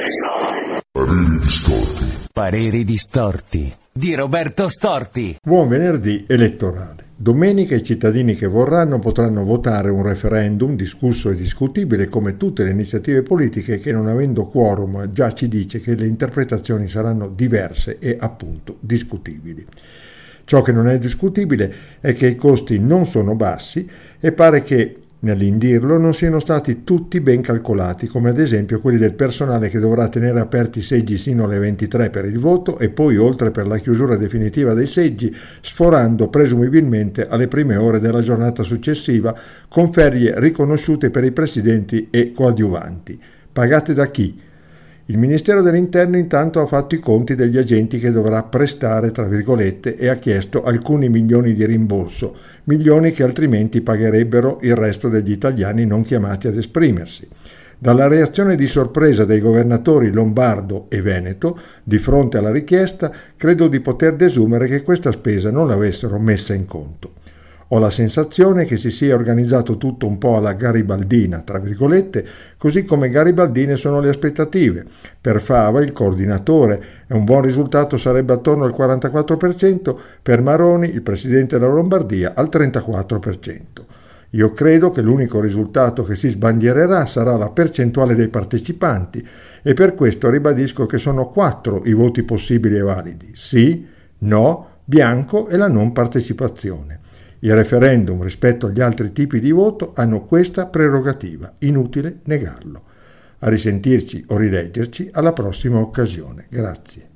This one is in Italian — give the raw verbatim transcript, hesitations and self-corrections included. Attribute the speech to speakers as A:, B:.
A: Pareri distorti.
B: Pareri distorti di Roberto Storti.
C: Buon venerdì elettorale. Domenica i cittadini che vorranno potranno votare un referendum discusso e discutibile come tutte le iniziative politiche che, non avendo quorum, già ci dice che le interpretazioni saranno diverse e appunto discutibili. Ciò che non è discutibile è che i costi non sono bassi e pare che nell'indirlo non siano stati tutti ben calcolati, come ad esempio quelli del personale che dovrà tenere aperti i seggi sino alle ventitré per il voto e poi oltre per la chiusura definitiva dei seggi, sforando presumibilmente alle prime ore della giornata successiva con ferie riconosciute per i presidenti e coadiuvanti. Pagate da chi? Il Ministero dell'Interno intanto ha fatto i conti degli agenti che dovrà prestare, tra virgolette, e ha chiesto alcuni milioni di rimborso, milioni che altrimenti pagherebbero il resto degli italiani non chiamati ad esprimersi. Dalla reazione di sorpresa dei governatori Lombardo e Veneto di fronte alla richiesta, credo di poter desumere che questa spesa non l'avessero messa in conto. Ho la sensazione che si sia organizzato tutto un po' alla garibaldina, tra virgolette, così come garibaldine sono le aspettative. Per Fava, il coordinatore, e un buon risultato sarebbe attorno al quarantaquattro per cento, per Maroni, il presidente della Lombardia, al trentaquattro per cento. Io credo che l'unico risultato che si sbandiererà sarà la percentuale dei partecipanti e per questo ribadisco che sono quattro i voti possibili e validi: sì, no, bianco e la non partecipazione. I referendum rispetto agli altri tipi di voto hanno questa prerogativa, inutile negarlo. A risentirci o rileggerci alla prossima occasione. Grazie.